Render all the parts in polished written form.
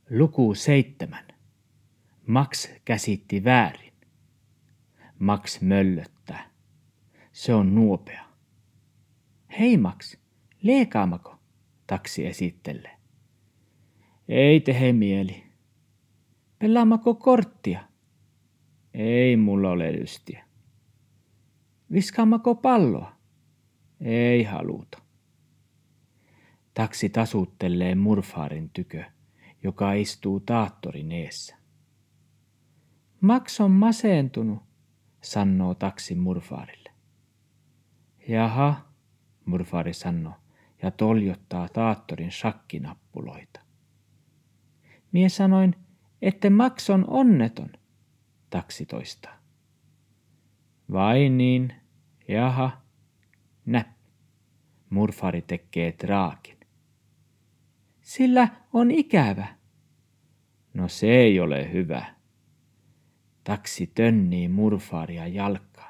Luku 7. Max käsitti väärin. Max möllöttää. Se on nuopea. Hei Max, leekaammeko? Taksi esittelee. Ei tehe mieli. Pelaammeko korttia? Ei mulla ole lystiä. Viskaammeko palloa? Ei haluta. Taksi tasuttelee murfaarin tykö, joka istuu taattorin eessä. Max on masentunut, sanoo taksi murfaarille. Jaha, murfaari sanoo ja toljottaa taattorin shakkinappuloita. Mie sanoin, että Max on onneton, taksi toistaa. Vai niin, jaha, näp. Murfaari tekee draakin. Sillä on ikävä. No se ei ole hyvä. Taksi tönnii murfaaria jalkaan.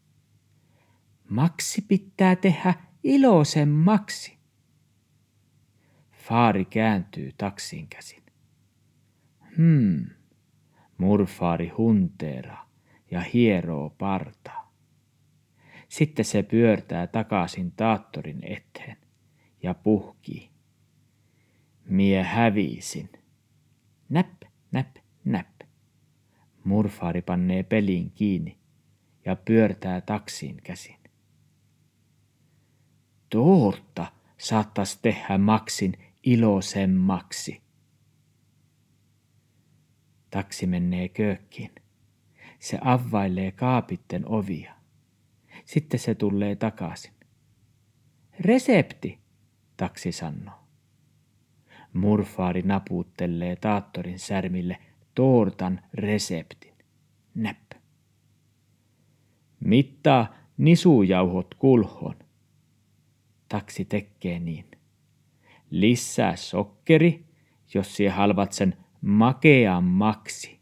Maxi pitää tehdä iloisemmaksi. Faari kääntyy taksiin käsin. Murfaari hunteeraa ja hieroo partaa. Sitten se pyörtää takaisin taattorin eteen ja puhkii. Mie hävisin. Näp, näp, näp. Murfaari pannee pelin kiinni ja pyörtää taksiin käsin. Tuorta saattas tehdä Maxin iloisemmaksi. Taksi menee köökkiin. Se availee kaapitten ovia. Sitten se tulee takaisin. Resepti, taksi sanoo. Murfaari naputtelee taattorin särmille tortan reseptin. Näppä. Mittaa nisujauhot kulhoon. Taksi tekee niin. Lisää sokkeri, jos sie halvat sen makeammaksi.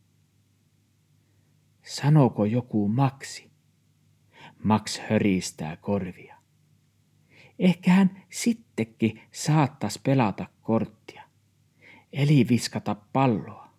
Sanoko joku Maxi? Max höristää korvia. Ehkä hän sittenkin saattas pelata korttia, eli viskata palloa.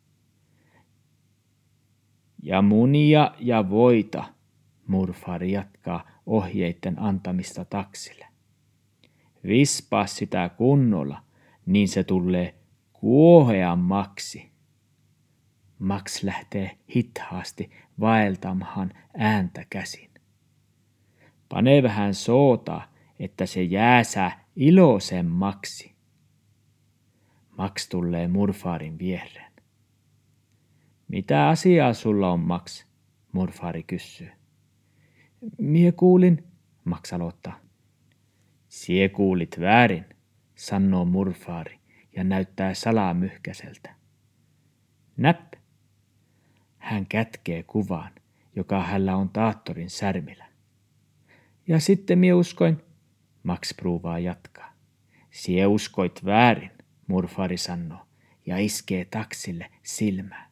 Ja munia ja voita, murfaari jatkaa ohjeiden antamista taksille. Vispaa sitä kunnolla, niin se tulee kuoheammaksi. Max lähtee hitaasti vaeltamaan ääntä käsin. Pane vähän sootaa, että se jääsää iloisemmaksi. Max tulee murfaarin viereen. Mitä asiaa sulla on, Max? Murfaari kysyy. Mie kuulin, Max aloittaa. Sie kuulit väärin, sanoo murfaari ja näyttää salamyhkäseltä. Näpp. Hän kätkee kuvan, joka hänellä on taattorin särmillä. Ja sitten mie uskoin, Max pruuvaa jatkaa. Sie uskoit väärin, murfaari sanoo ja iskee taksille silmään.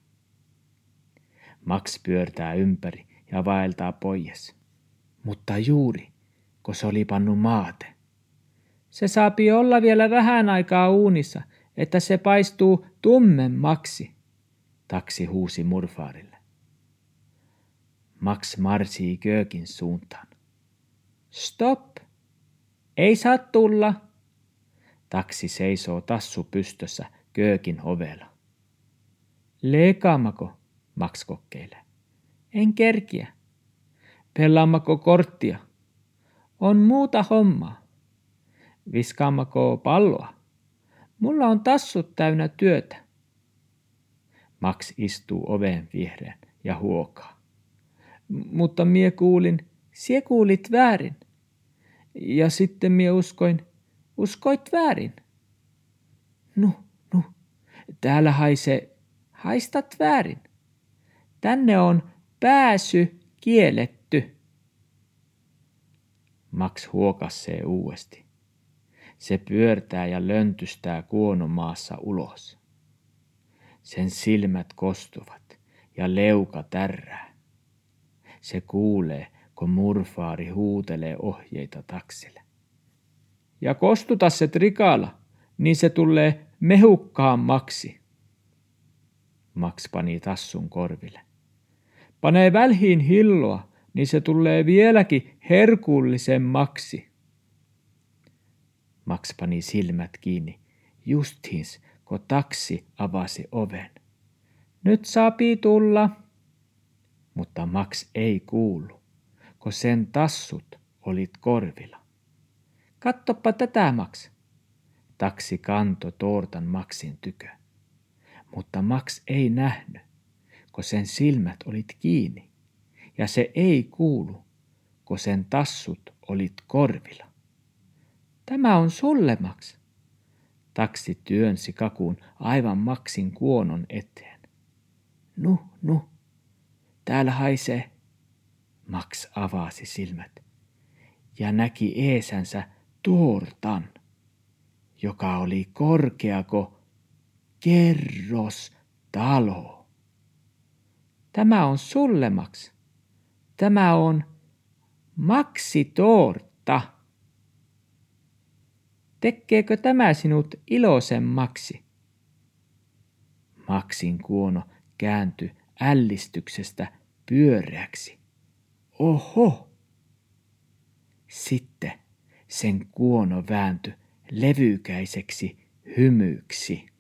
Max pyörtää ympäri ja vaeltaa pois. Mutta juuri, kun se oli pannut maate. Se saapi olla vielä vähän aikaa uunissa, että se paistuu tummemmaksi, taksi huusi murfaarille. Max marsii köökin suuntaan. Stop! Ei saa tulla! Taksi seisoo tassu pystössä köökin ovella. Leekaammako? Max kokkeilee. En kerkiä. Pelaammako korttia? On muuta hommaa. Viskaammako palloa? Mulla on tassut täynnä työtä. Max istuu oven viereen ja huokaa. Mutta mie kuulin, sie kuulit väärin. Ja sitten mie uskoit väärin. Nu, täällä haistat väärin. Tänne on pääsy kielletty. Max huokassee uudesti. Se pyörtää ja löntystää kuonomaassa ulos. Sen silmät kostuvat ja leuka tärrää. Se kuulee, kun murfaari huutelee ohjeita taksille. Ja kostuta se trikala, niin se tulee mehukkaammaksi. Max pani tassun korville. Panee välhiin hilloa, niin se tulee vieläkin herkullisemmaksi. Max pani silmät kiinni, justiins kun taksi avasi oven. Nyt saapii tulla. Mutta Max ei kuullut, kun sen tassut olit korvilla. Kattoppa tätä, Max. Taksi kanto tortan Maxin tykö. Mutta Max ei nähnyt, kun sen silmät olit kiinni. Ja se ei kuulu, kun sen tassut olit korvilla. Tämä on sulle, Max. Taksi työnsi kakun aivan Maxin kuonon eteen. Nu, täällä haisee. Max avasi silmät ja näki eesänsä tortan, joka oli korkeako kerrostalo. Tämä on sulle, Max. Tämä on Maxi-tortta. Tekeekö tämä sinut iloisemmaksi? Maxin kuono kääntyi ällistyksestä pyöreäksi. Oho! Sitten sen kuono vääntyi levykäiseksi hymyksi.